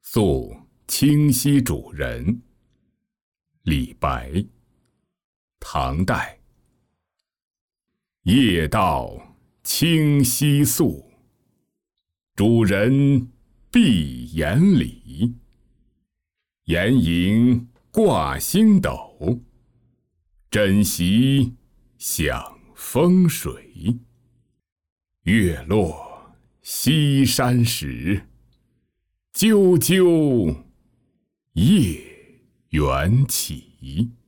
宿清溪主人，李白。唐代。夜到清溪宿，主人闭眼里。檐迎挂星斗，枕席想风水。月落西山时，啾啾夜圆起。